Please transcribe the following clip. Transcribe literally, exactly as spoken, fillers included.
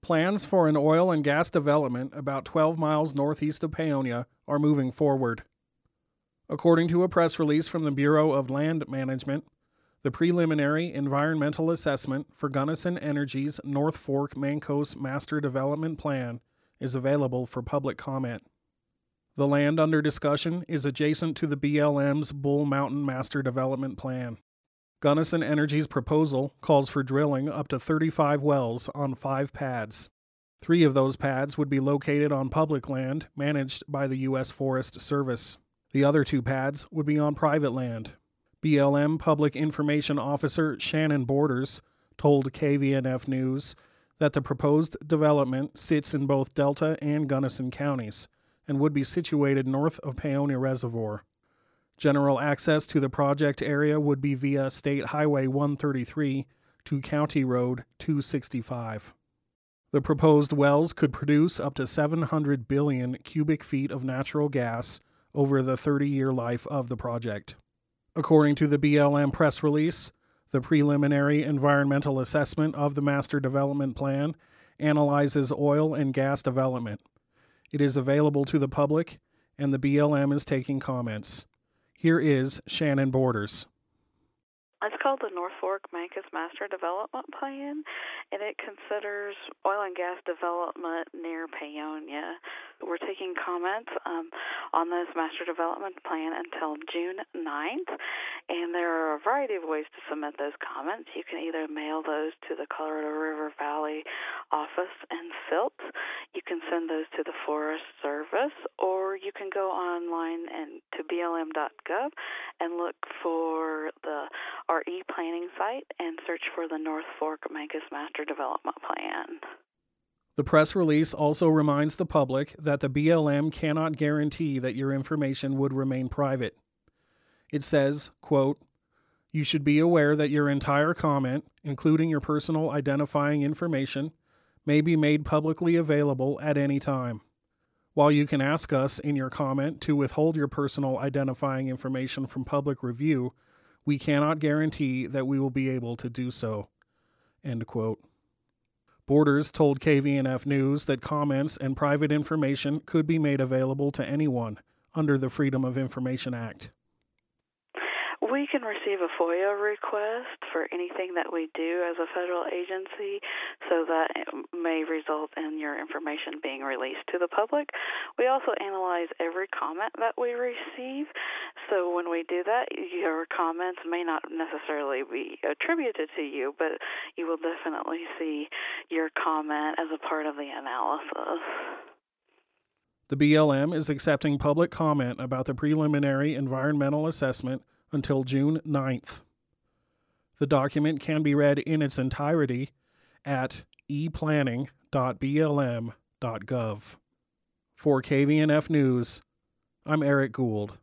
Plans for an oil and gas development about twelve miles northeast of Paonia are moving forward. According to a press release from the Bureau of Land Management, the preliminary environmental assessment for Gunnison Energy's North Fork Mancos Master Development Plan is available for public comment. The land under discussion is adjacent to the B L M's Bull Mountain Master Development Plan. Gunnison Energy's proposal calls for drilling up to thirty-five wells on five pads. Three of those pads would be located on public land managed by the U S Forest Service. The other two pads would be on private land. B L M Public Information Officer Shannon Borders told K V N F News that the proposed development sits in both Delta and Gunnison counties and would be situated north of Paonia Reservoir. General access to the project area would be via State Highway one thirty-three to County Road two sixty-five. The proposed wells could produce up to seven hundred billion cubic feet of natural gas over the thirty-year life of the project. According to the B L M press release, the preliminary environmental assessment of the Master Development Plan analyzes oil and gas development. It is available to the public, and the B L M is taking comments. Here is Shannon Borders. It's called the North Fork Mancos Master Development Plan, and it considers oil and gas development near Paonia. We're taking comments um, on this Master Development Plan until June ninth, and there are a variety of ways to submit those comments. You can either mail those to the Colorado River Valley office in Silt, you can send those to the Forest Service, or you can go online and to B L M dot gov and look for the R E planning site and search for the North Fork Mancos Master Development Plan. The press release also reminds the public that the B L M cannot guarantee that your information would remain private. It says, quote, "You should be aware that your entire comment, including your personal identifying information, may be made publicly available at any time. While you can ask us in your comment to withhold your personal identifying information from public review, we cannot guarantee that we will be able to do so." End quote. Borders told K V N F News that comments and private information could be made available to anyone under the Freedom of Information Act. We can receive a FOIA request for anything that we do as a federal agency, so that it may result in your information being released to the public. We also analyze every comment that we receive, so when we do that, your comments may not necessarily be attributed to you, but you will definitely see your comment as a part of the analysis. The B L M is accepting public comment about the preliminary environmental assessment until June ninth. The document can be read in its entirety at e planning dot b l m dot gov. For K V N F News, I'm Eric Gould.